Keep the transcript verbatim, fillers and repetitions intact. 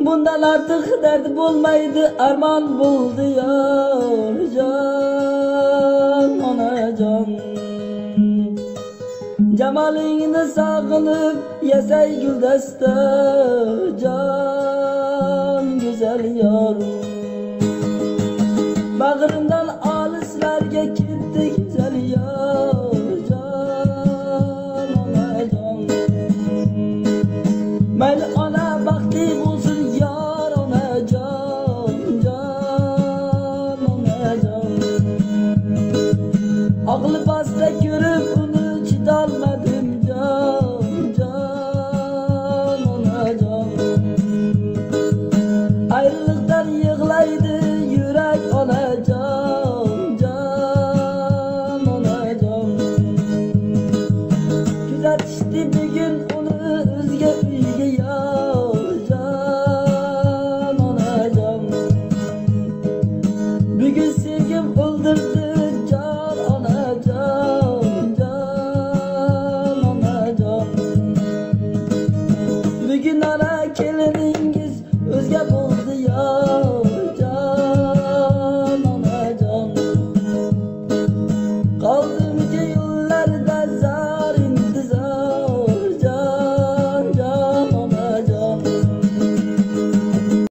Bundan artık derdi olmaydı, arman buldu yar can, onacan. Cemalini sağınıp yesey güldeste can, güzel yarım. Bağrımdan alislerge gitti güzel yar can, onacan. Mayli ona bakti bulsun yar, onacan, can, onacan. Ağlı basta görüp onu çidalmadım can, can, onacan. Ayrılıktan yığlaydı yürek, onacan, can, onacan. Güzetişti bir gün onu özge uyge yar can, onacan. Bugün sevgim öldürdü can, onacan, can, onacan. Bugün ana kelini